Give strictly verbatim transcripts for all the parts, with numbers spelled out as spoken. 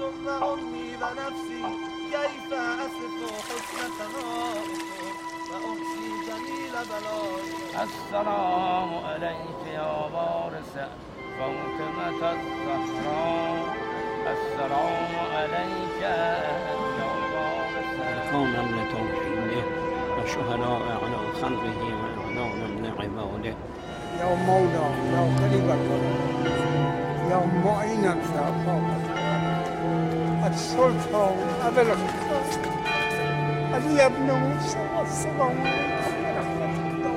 ثم أمي ونفسي كيف أصف حسن ثنائك وأحصي جميل بلائك. السلام عليك يا وارث فاطمة الزهراء. السلام عليك يا وارث كونم لتوحيده وشهداء على خلقه وإعلان من عباده. يا مولا يا قريبك يا معينك يا فاطمة السلطان أبا العباس علي بن موسى. السلام عليكم ورحمة الله.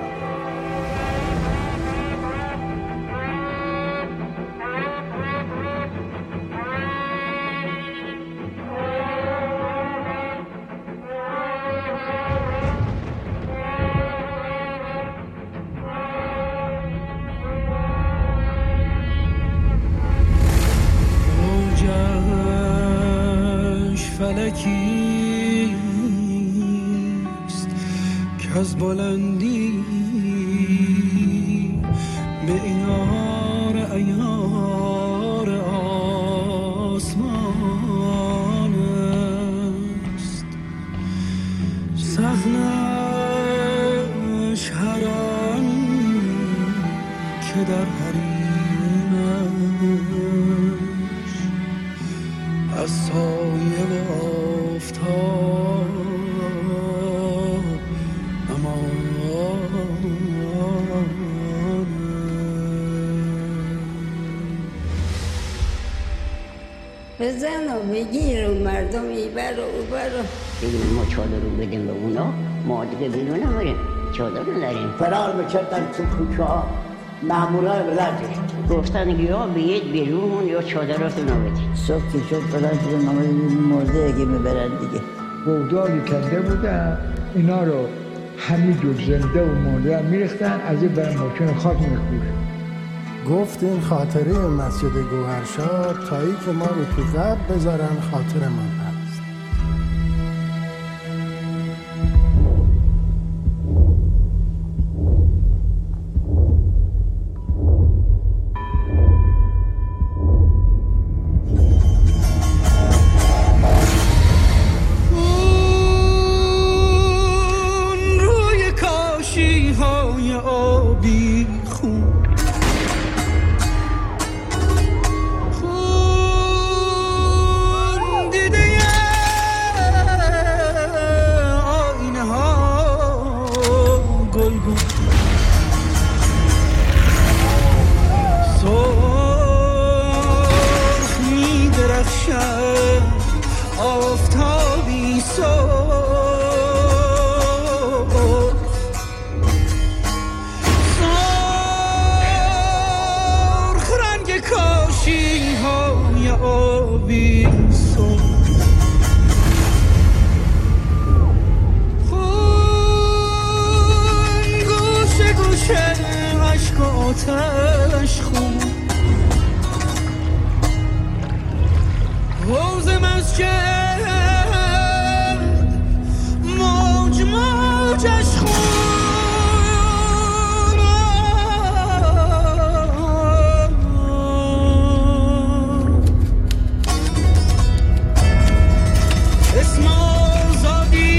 فلکیست که از بلندی به ایار ایار آسمان است. صحنش هران که در حریمش از سایه و آفتاب امان. بزن و بگیر و مردم ایبر و اوبر و بگیم ما چادر رو بدیم به اونا، ما دیگه بیرون نماریم، چادر نداریم. فرار میکردن تو کوچه ها، مامورای بلدش گفتن یا بیاید بیرون یا چادراتون رو بدید. صبح که شد بلند شدن آمدیم مرده اگه میبرن دیگه. گودالی کنده بودن اینا رو همینجور زنده و مرده میریختن، از این برای ماشین خاک میخورد. گفت این خاطره مسجد گوهرشاد تایی که ما رو تو قبر بذارن خاطر من هست. روی کاشی های آبی خون آفتابی سرخ سرخ رنگ کاشی های آبی سرخ خون گوشه گوشه عشق و آتش خون حوض مسجد موج موجش خون اسم آزادی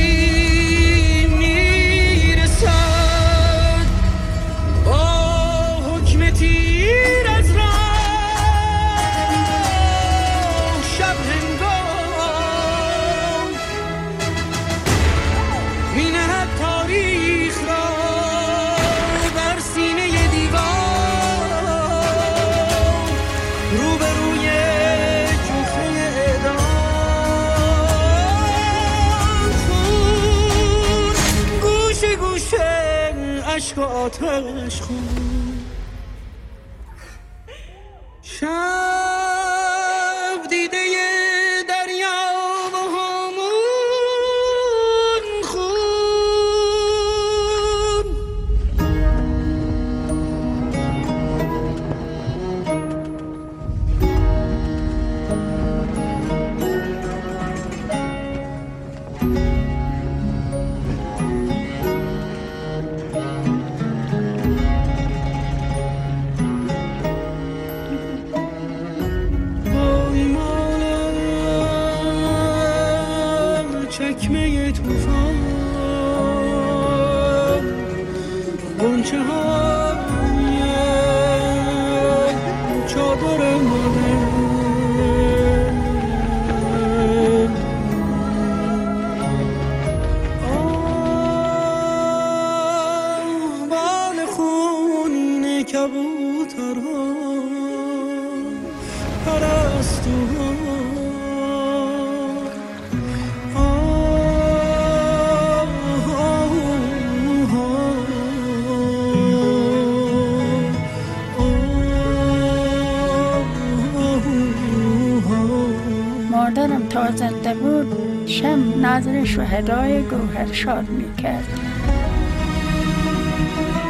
میرسد با حکم تیر از تاریخ را بر سینه دیوار روبروی جوخه اعدام خون گوشه گوشه عشق و آتش خون شب دیده پارچه های چادر مادر کبوترها پرستوها مادرم تا زنده بود شم نظر شهدای گوهرشاد میکرد.